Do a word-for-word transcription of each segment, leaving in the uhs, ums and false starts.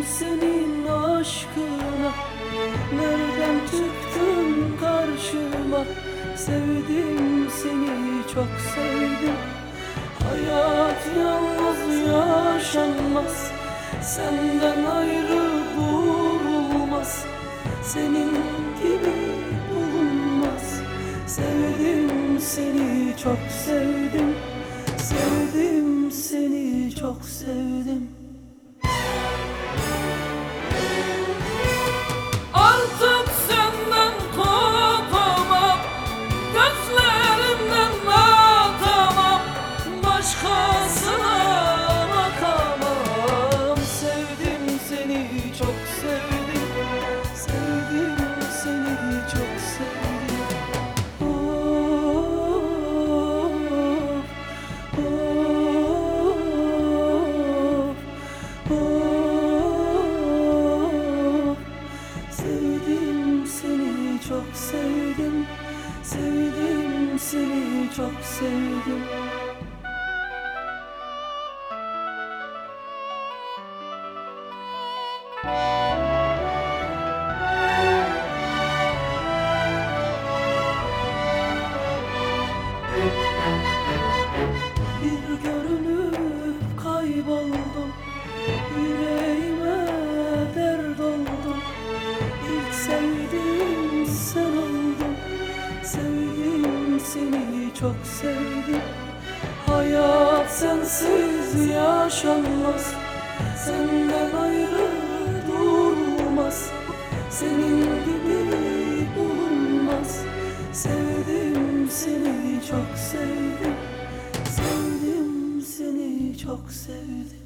senin aşkına, nereden çıktın karşıma? Sevdim seni, çok sevdim. Hayat yalnız yaşanmaz, senden ayrı durulmaz. Senin gibi bulunmaz. Sevdim seni, çok sevdim. Sevdim seni, çok sevdim. Artık senden kopamam, gözlerimden atamam, başkasına bakamam. Sevdim seni, çok sevdim. Sevdim seni, çok sevdim. Oh, oh, oh, oh. Sevdim seni, çok sevdim. Sevdim seni, çok sevdim. Bir görünüp kayboldum, yüreğime dert oldum. İlk sevdiğim sen oldun. Sevdim seni, çok sevdim. Hayat sensiz yaşanmaz, senden ayrı durulmaz. Senin gibi bulunmaz. Sevdim seni, çok sevdim. Sevdim seni, çok sevdim.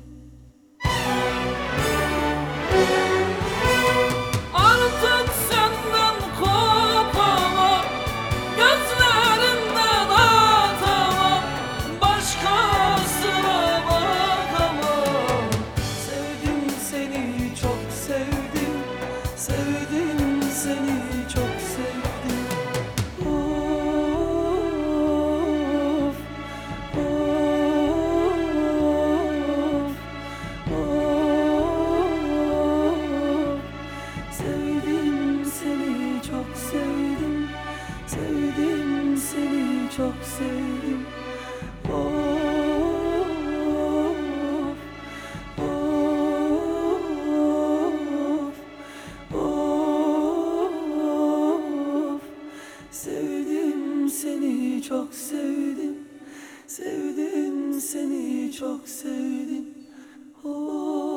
Artık senden kopamam, gözlerimden atamam, başkasına bakamam. Sevdim seni, çok sevdim. Sevdim seni, çok sevdim. Of, of, of. Sevdim seni, çok sevdim. Sevdim seni, çok sevdim. Of, of, of. Sevdim seni, çok sevdim. Sevdim seni, çok sevdim. Oh.